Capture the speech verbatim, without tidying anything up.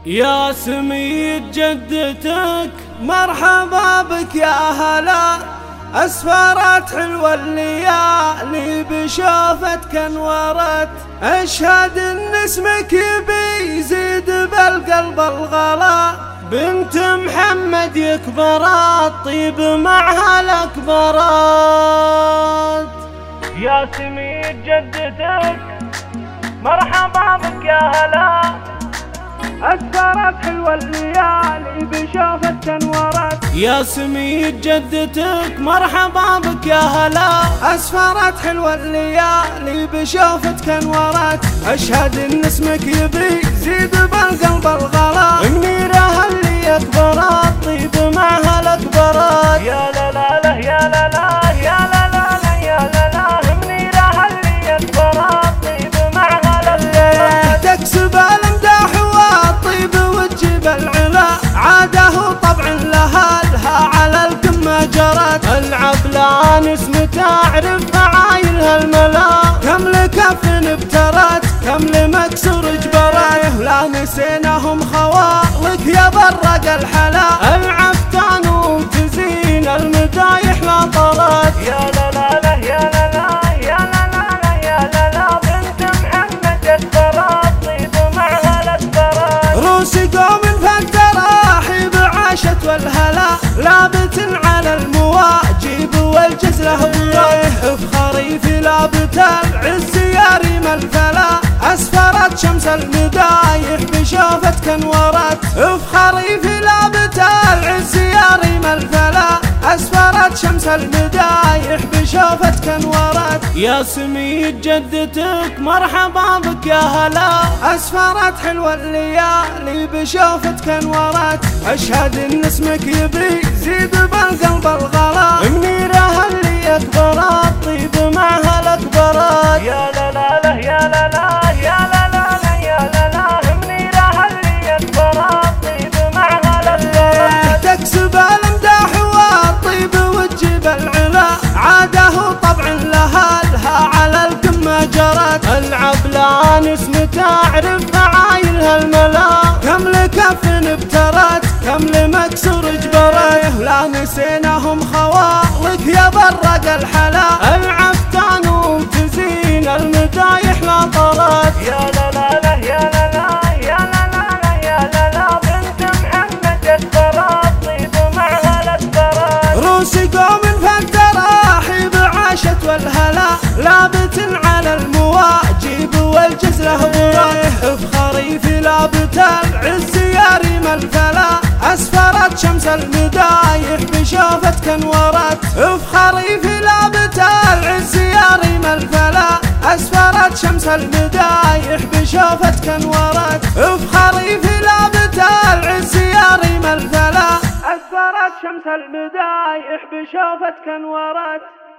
يا سميد جدتك مرحبا بك يا هلا، أسفارات حلوة الليالي بشوفتك انورت، أشهد إن اسمك يبي يزيد بالقلب الغلا، بنت محمد يكبر الطيب معها الأكبرات. يا سميد جدتك مرحبا بك يا هلا، أسفارات حلوة الليالي بشوفتك انورت. يا سميد جدتك مرحبا بك يا هلا، أسفارات حلوة الليالي بشوفتك انورت، أشهد إن اسمك يبي يزيد بالقلب الغلا، النيرة اللي يكبر الطيب معها الأكبرات. يا لا لا لا يا لا لا يا لا لا لا يا لا لا، النيرة اللي يكبر الطيب معها الأكبرات. تكسب الامداح والطيب وتجيب العلا، عاده طبع لها لها على القمة جرت، العبلان اسم تعرف فعايلها الملا، كم لكف ابترت كم لمكسور جبرت، لا نسيناهم خوالك يا برق الحلا، العفتان وتزين المدايح لا طرت. يا لا لا لا يا لا لا يا لا لا لا يا لا لا، بنت محمد اكبر الطيب معها الاكبرات، روس قوم فالتراحيب عاشت والهلا، لابت على المواجب والجزله ورايح، في خريف لابت العز يا ريم الفلا، أسفرت شمس المدايح بشوفتك انورت، في خريف لابت العز يا ريم الفلا، أسفرت شمس المدايح بشوفتك انورت. يا سميد جدتك مرحبا بك يا هلا، أسفرت حلوة الليالي بشوفتك انورت، أشهد إن اسمك يبي يزيد بالقلب الغلا، النيرة اللي يكبر الطيب معها الأكبرات. يا لا لا لا يا لا لا يا لا لا لا يا لا لا، النيرة اللي يكبر الطيب معها الأكبرات. تكسب الامداح والطيب وتجيب العلا، عاده طبع لها لها على القمة جرت، العبلان اسم تعرف فعايلها الملا، كم لكف ابترت كم لمكسور جبرت، لا نسيناهم خوالك يا برق الحلا، العفتان وتزين المدايح لا طرت. يا لا لا لا يا لا لا يا لا لا لا يا لا لا، بنت محمد اكبر الطيب معها الاكبرات، روس قوم فالتراحيب عاشت والهلا، لابت على المواجب والجزله ورايح، في خريف لابت العز يا ريم الفلا، أسفرت شمس المدايح بشوفتك انورت، في خريف لابت العز يا ريم الفلا، أسفرت شمس المدايح بشوفتك انورت، في خريف لابت العز يا ريم الفلا، أسفرت شمس المدايح بشوفتك انورت.